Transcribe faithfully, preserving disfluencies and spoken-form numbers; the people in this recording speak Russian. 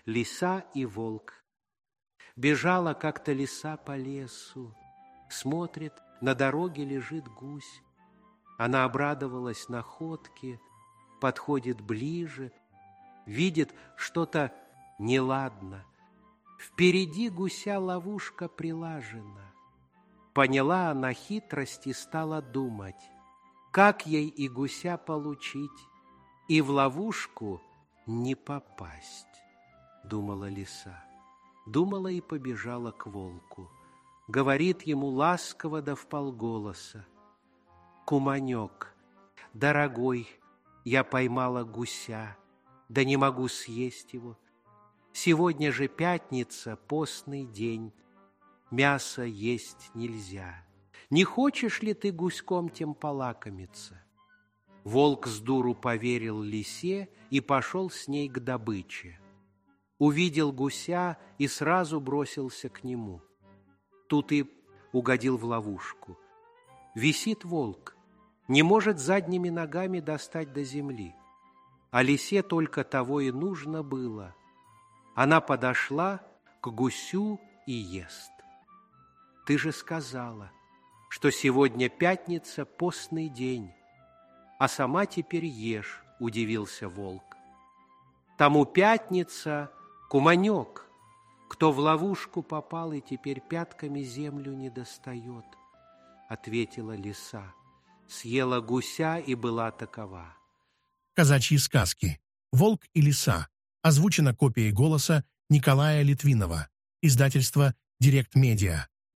Лиса и волк. Бежала как-то лиса по лесу. Смотрит, на дороге лежит гусь. Она обрадовалась находке, подходит ближе, видит что-то неладно. Впереди гуся ловушка прилажена. Поняла она хитрость и стала думать, как ей и гуся получить, и в ловушку не попасть, думала лиса. Думала и побежала к волку. Говорит ему ласково да вполголоса: «Куманек, дорогой, я поймала гуся, да не могу съесть его. Сегодня же пятница, постный день, мясо есть нельзя. Не хочешь ли ты гуськом тем полакомиться?» Волк с дуру поверил лисе и пошел с ней к добыче. Увидел гуся и сразу бросился к нему. Тут и угодил в ловушку. Висит волк, не может задними ногами достать до земли. А лисе только того и нужно было. Она подошла к гусю и ест. «Ты же сказала, что сегодня пятница, постный день, а сама теперь ешь», — удивился волк. «Тому пятница, куманек, кто в ловушку попал и теперь пятками землю не достает», — ответила лиса. Съела гуся и была такова. Казачьи сказки. «Волк и лиса». Озвучено копией голоса Николая Литвинова. Издательство «Директ Медиа».